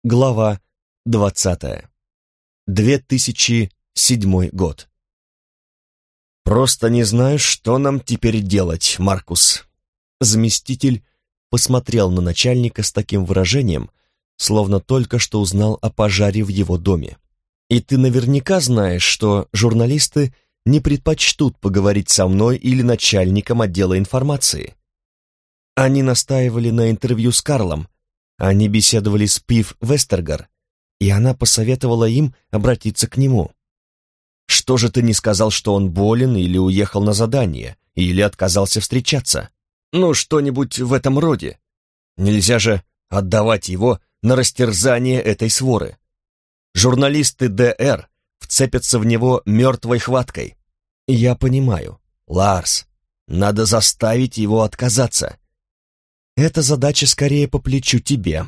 Глава 20. 2007 год. «Просто не знаю, что нам теперь делать, Маркус». Заместитель посмотрел на начальника с таким выражением, словно только что узнал о пожаре в его доме. «И ты наверняка знаешь, что журналисты не предпочтут поговорить со мной или начальником отдела информации. Они настаивали на интервью с Карлом. Они беседовали с Пив Вестергар, и она посоветовала им обратиться к нему. Что же ты не сказал, что он болен или уехал на задание, или отказался встречаться? Ну, что-нибудь в этом роде. Нельзя же отдавать его на растерзание этой своры. Журналисты ДР вцепятся в него мертвой хваткой. Я понимаю, Ларс, надо заставить его отказаться. Эта задача скорее по плечу тебе».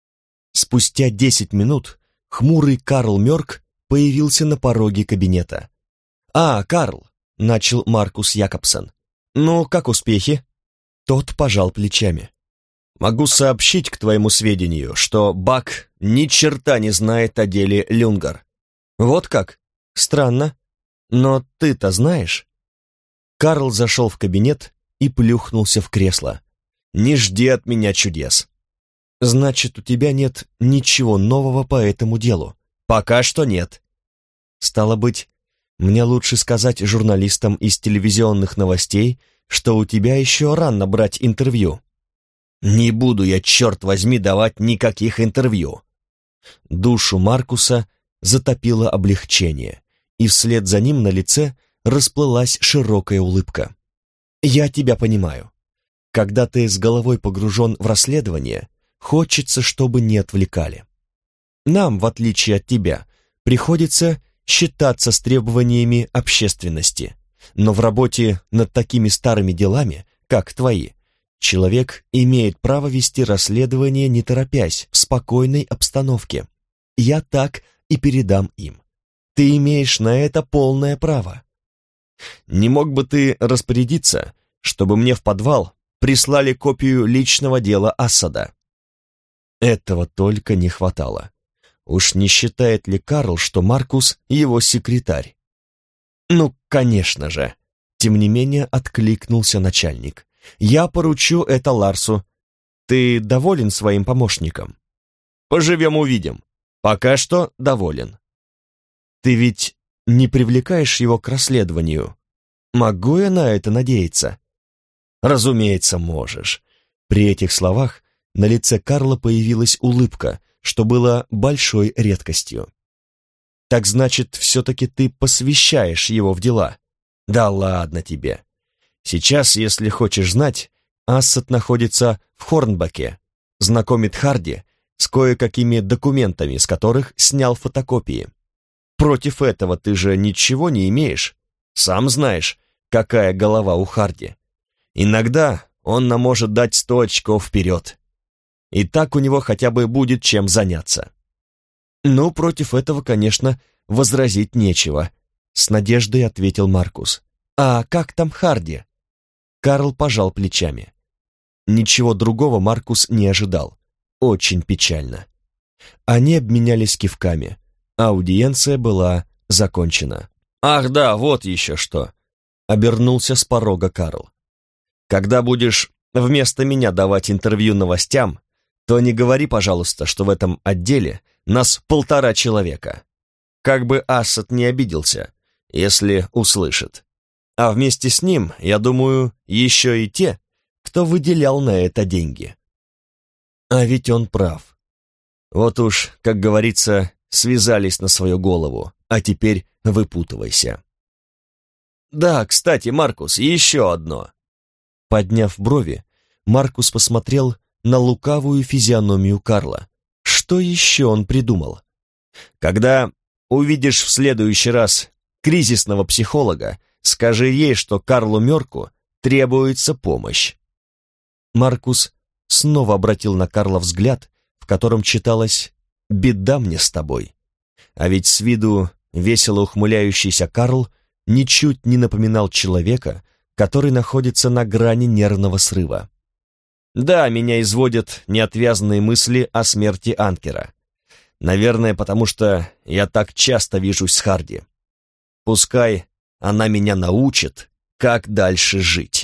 Спустя 10 минут хмурый Карл Мёрк появился на пороге кабинета. Карл», — начал Маркус Якобсон. «Ну, как успехи?» Тот пожал плечами. «Могу сообщить к твоему сведению, что Бак ни черта не знает о деле Люнгар». «Вот как? Странно. Но ты-то знаешь?» Карл зашел в кабинет и плюхнулся в кресло. «Не жди от меня чудес». «Значит, у тебя нет ничего нового по этому делу?» «Пока что нет». «Стало быть, мне лучше сказать журналистам из телевизионных новостей, что у тебя еще рано брать интервью». «Не буду я, черт возьми, давать никаких интервью». Душу Маркуса затопило облегчение, и вслед за ним на лице расплылась широкая улыбка. «Я тебя понимаю. Когда ты с головой погружен в расследование, хочется, чтобы не отвлекали. Нам, в отличие от тебя, приходится считаться с требованиями общественности, но в работе над такими старыми делами, как твои, человек имеет право вести расследование, не торопясь, в спокойной обстановке. Я так и передам им. Ты имеешь на это полное право. Не мог бы ты распорядиться, чтобы мне в подвал прислали копию личного дела Ассада?» Этого только не хватало. Уж не считает ли Карл, что Маркус его секретарь? «Ну, конечно же!» Тем не менее откликнулся начальник. «Я поручу это Ларсу. Ты доволен своим помощником?» «Поживем-увидим. Пока что доволен». «Ты ведь не привлекаешь его к расследованию? Могу я на это надеяться?» «Разумеется, можешь». При этих словах на лице Карла появилась улыбка, что было большой редкостью. «Так значит, все-таки ты посвящаешь его в дела?» «Да ладно тебе. Сейчас, если хочешь знать, Ассад находится в Хорнбаке, знакомит Харди с кое-какими документами, с которых снял фотокопии. Против этого ты же ничего не имеешь. Сам знаешь, какая голова у Харди. Иногда он нам может дать 100 очков вперед. И так у него хотя бы будет чем заняться». «Ну, против этого, конечно, возразить нечего», — с надеждой ответил Маркус. «А как там Харди?» Карл пожал плечами. Ничего другого Маркус не ожидал. Очень печально. Они обменялись кивками. Аудиенция была закончена. «Ах да, вот еще что!» — обернулся с порога Карл. «Когда будешь вместо меня давать интервью новостям, то не говори, пожалуйста, что в этом отделе нас 1,5 человека. Как бы Ассад не обиделся, если услышит. А вместе с ним, я думаю, еще и те, кто выделял на это деньги». А ведь он прав. Вот уж, как говорится, связались на свою голову, а теперь выпутывайся. «Да, кстати, Маркус, еще одно». Подняв брови, Маркус посмотрел на лукавую физиономию Карла. Что еще он придумал? «Когда увидишь в следующий раз кризисного психолога, скажи ей, что Карлу Мёрку требуется помощь». Маркус снова обратил на Карла взгляд, в котором читалось «Беда мне с тобой». А ведь с виду весело ухмыляющийся Карл ничуть не напоминал человека, который находится на грани нервного срыва. «Да, меня изводят неотвязные мысли о смерти Анкера. Наверное, потому что я так часто вижусь с Харди. Пускай она меня научит, как дальше жить.